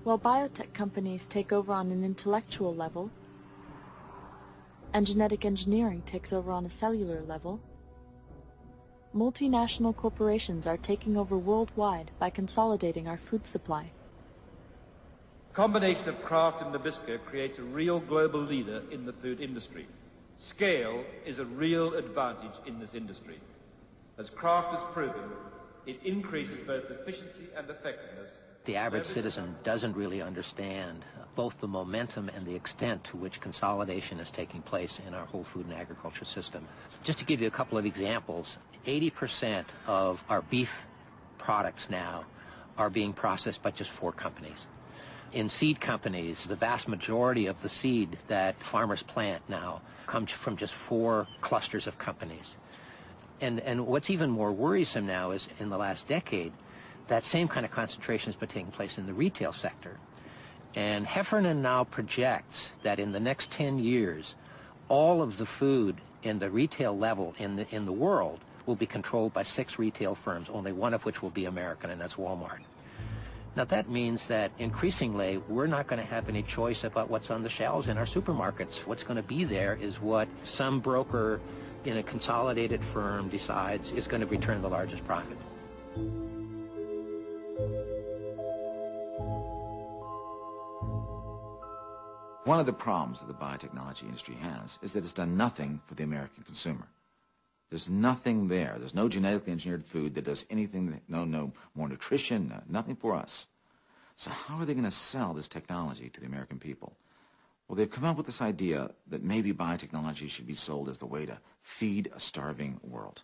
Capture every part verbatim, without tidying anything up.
While biotech companies take over on an intellectual level, and genetic engineering takes over on a cellular level, multinational corporations are taking over worldwide by consolidating our food supply. The combination of Kraft and Nabisco creates a real global leader in the food industry. Scale is a real advantage in this industry. As Kraft has proven, it increases both efficiency and effectiveness. The average citizen doesn't really understand both the momentum and the extent to which consolidation is taking place in our whole food and agriculture system. Just to give you a couple of examples, eighty percent of our beef products now are being processed by just four companies. In seed companies, the vast majority of the seed that farmers plant now comes from just four clusters of companies. And, and what's even more worrisome now is in the last decade, that same kind of concentration has been taking place in the retail sector. And Heffernan now projects that in the next ten years, all of the food in the retail level in the, in the world will be controlled by six retail firms, only one of which will be American, and that's Walmart. Now that means that increasingly we're not going to have any choice about what's on the shelves in our supermarkets. What's going to be there is what some broker in a consolidated firm decides is going to return the largest profit. One of the problems that the biotechnology industry has is that it's done nothing for the American consumer. There's nothing there. There's no genetically engineered food that does anything, that, no, no more nutrition, no, nothing for us. So how are they going to sell this technology to the American people? Well, they've come up with this idea that maybe biotechnology should be sold as the way to feed a starving world.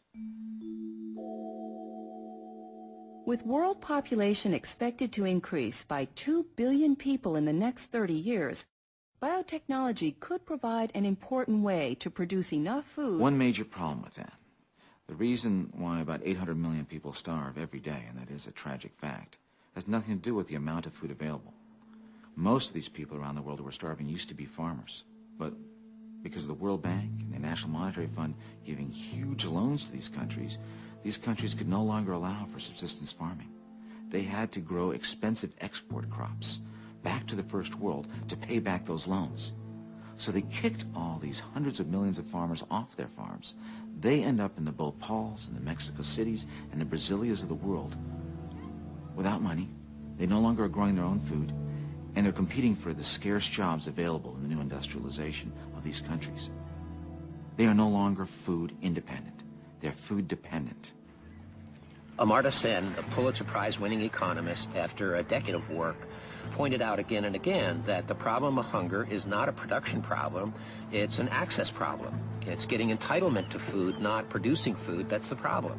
With world population expected to increase by two billion people in the next thirty years, biotechnology could provide an important way to produce enough food. One major problem with that, the reason why about eight hundred million people starve every day, and that is a tragic fact, has nothing to do with the amount of food available. Most of these people around the world who are starving used to be farmers, but because of the World Bank and the National Monetary Fund giving huge loans to these countries, these countries could no longer allow for subsistence farming. They had to grow expensive export crops back to the first world to pay back those loans. So they kicked all these hundreds of millions of farmers off their farms. They end up in the Bhopals and the Mexico Cities and the Brasilias of the world without money. They no longer are growing their own food, and they're competing for the scarce jobs available in the new industrialization of these countries. They are no longer food independent. They're food dependent. Amartya Sen, a Pulitzer Prize-winning economist, after a decade of work, pointed out again and again that the problem of hunger is not a production problem, it's an access problem. It's getting entitlement to food, not producing food, that's the problem.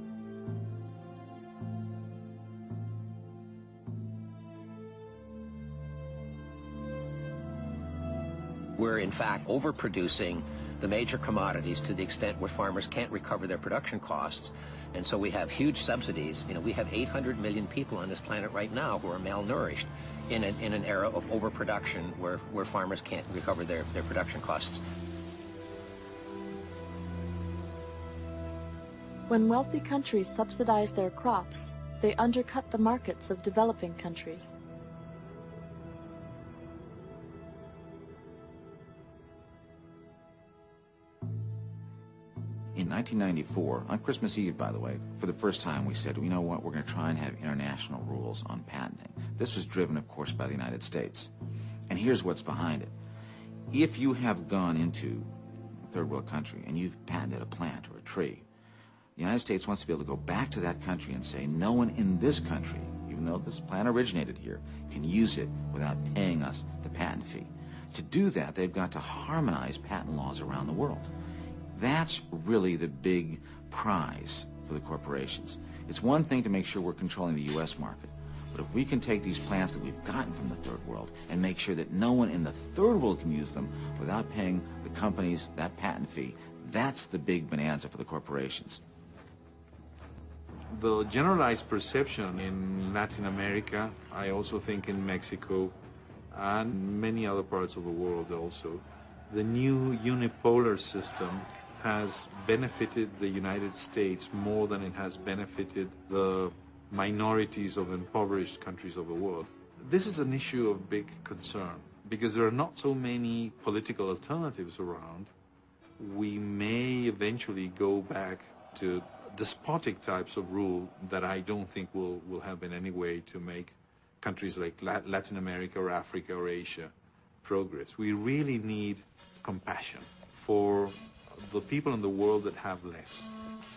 We're in fact overproducing the major commodities to the extent where farmers can't recover their production costs. And so we have huge subsidies. You know, we have eight hundred million people on this planet right now who are malnourished in an, in an era of overproduction where, where farmers can't recover their, their production costs. When wealthy countries subsidize their crops, they undercut the markets of developing countries. In nineteen ninety-four, on Christmas Eve, by the way, for the first time we said, you know what, we're going to try and have international rules on patenting. This was driven, of course, by the United States. And here's what's behind it. If you have gone into a third world country and you've patented a plant or a tree, the United States wants to be able to go back to that country and say, no one in this country, even though this plant originated here, can use it without paying us the patent fee. To do that, they've got to harmonize patent laws around the world. That's really the big prize for the corporations. It's one thing to make sure we're controlling the U S market, but if we can take these plants that we've gotten from the third world and make sure that no one in the third world can use them without paying the companies that patent fee, that's the big bonanza for the corporations. The generalized perception in Latin America, I also think in Mexico, and many other parts of the world also, the new unipolar system has benefited the United States more than it has benefited the minorities of impoverished countries of the world. This is an issue of big concern because there are not so many political alternatives around. We may eventually go back to despotic types of rule that I don't think will, will help in any way to make countries like Latin America or Africa or Asia progress. We really need compassion for the people in the world that have less.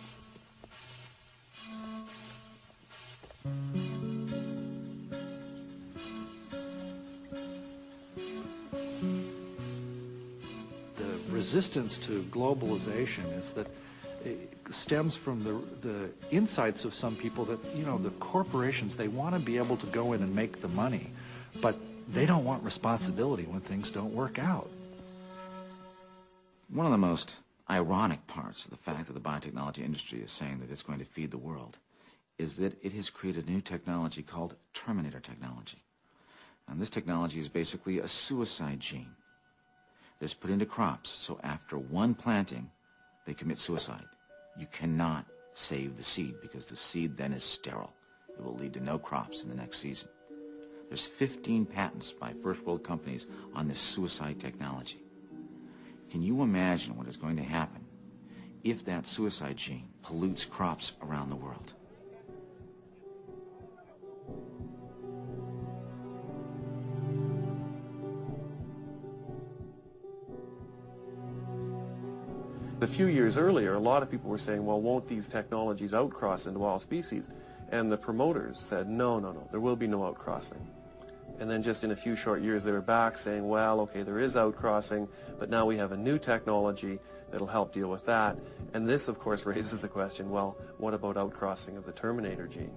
The resistance to globalization is that it stems from the, the insights of some people that, you know, the corporations, they want to be able to go in and make the money, but they don't want responsibility when things don't work out. One of the most ironic parts of the fact that the biotechnology industry is saying that it's going to feed the world is that it has created a new technology called Terminator technology. And this technology is basically a suicide gene that's put into crops, so after one planting, they commit suicide. You cannot save the seed because the seed then is sterile. It will lead to no crops in the next season. There's fifteen patents by first world companies on this suicide technology. Can you imagine what is going to happen if that suicide gene pollutes crops around the world? A few years earlier, a lot of people were saying, well, won't these technologies outcross into all species? And the promoters said, no, no, no, there will be no outcrossing. And then just in a few short years, they were back saying, well, okay, there is outcrossing, but now we have a new technology that'll help deal with that. And this, of course, raises the question, well, what about outcrossing of the Terminator gene?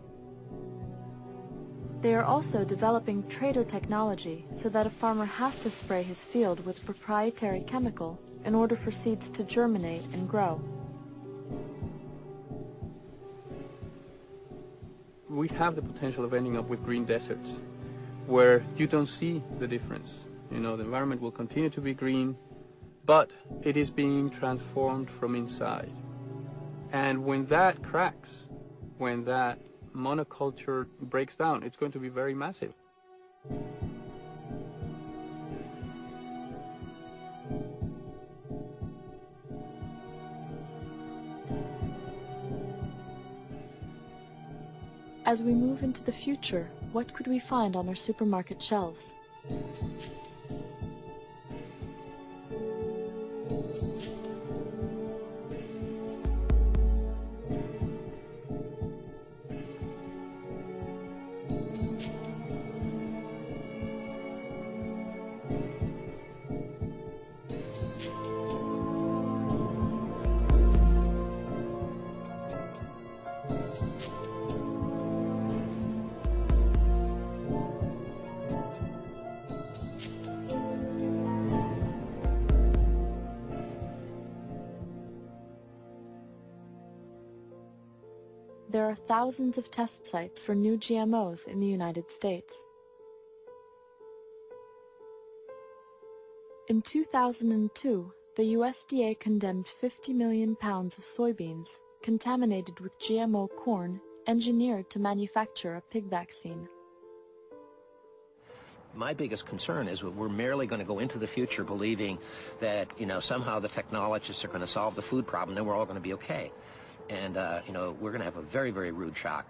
They are also developing trader technology so that a farmer has to spray his field with a proprietary chemical in order for seeds to germinate and grow. We have the potential of ending up with green deserts where you don't see the difference. You know, the environment will continue to be green, but it is being transformed from inside. And when that cracks, when that monoculture breaks down, it's going to be very massive. As we move into the future, what could we find on our supermarket shelves? There are thousands of test sites for new G M Os in the United States. In two thousand two, the U S D A condemned fifty million pounds of soybeans contaminated with G M O corn engineered to manufacture a pig vaccine. My biggest concern is that we're merely going to go into the future believing that, you know, somehow the technologists are going to solve the food problem, then we're all going to be okay. And, uh, you know, we're going to have a very, very rude shock.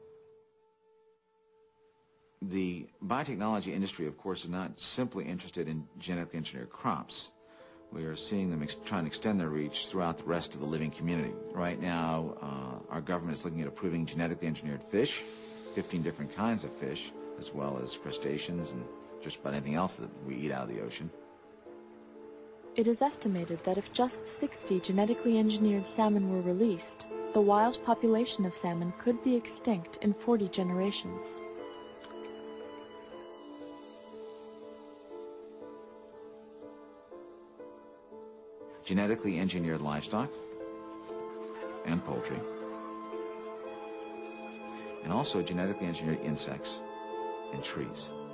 The biotechnology industry, of course, is not simply interested in genetically engineered crops. We are seeing them ex trying to extend their reach throughout the rest of the living community. Right now, uh, our government is looking at approving genetically engineered fish, fifteen different kinds of fish, as well as crustaceans and just about anything else that we eat out of the ocean. It is estimated that if just sixty genetically engineered salmon were released, the wild population of salmon could be extinct in forty generations. Genetically engineered livestock and poultry, and also genetically engineered insects and trees.